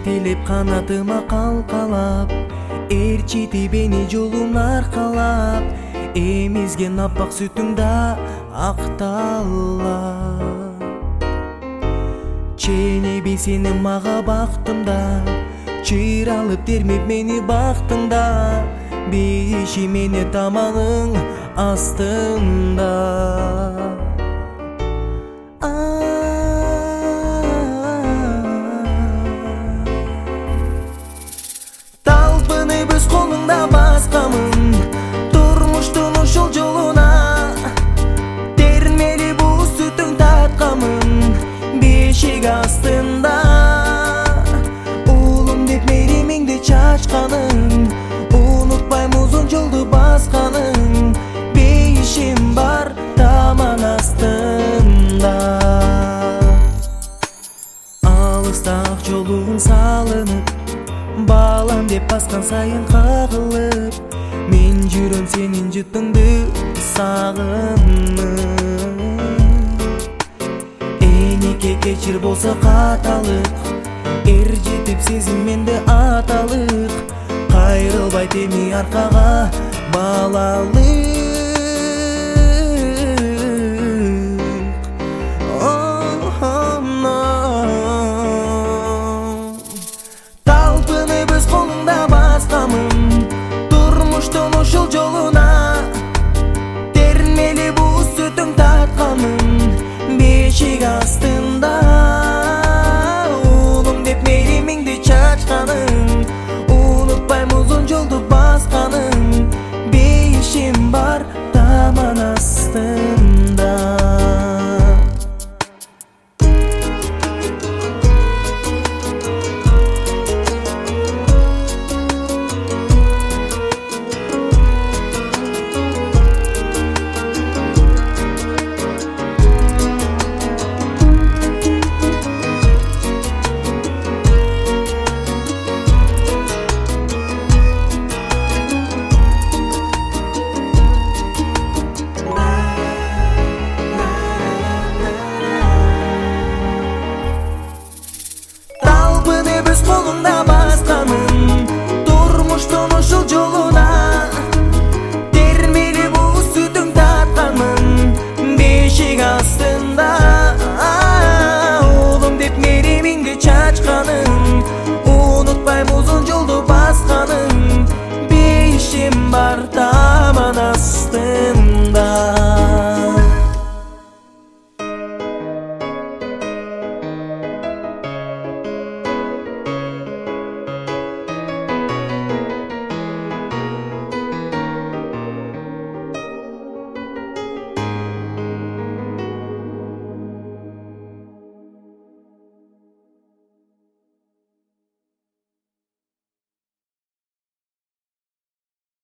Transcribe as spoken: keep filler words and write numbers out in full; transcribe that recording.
жетелеп канатыма калкалап, ээрчитип мени жолуна аркалап, эмизген аппак сүтүңда акталап. Ченеби сени мага бактымда, чыйыр алып термеп мени бактыңда, бейиши мени таманың астында. Талпынып өз колуңда баскамын, турмуштун ушул жолуна, термели бул сүтүң таткамын бешик астында. Уулум деп меримиңди чачканың, унутпайм узун жолду басканың, бейишим бар таман астында. Алыста ак жолуң салынып, балам деп баскан сайын кагылып, мен жүрөм сенин жытыңды сагынып. Энике кечир болсо каталык, эр жетип сезим менде аталык, кайрылбай теми аркага балалык.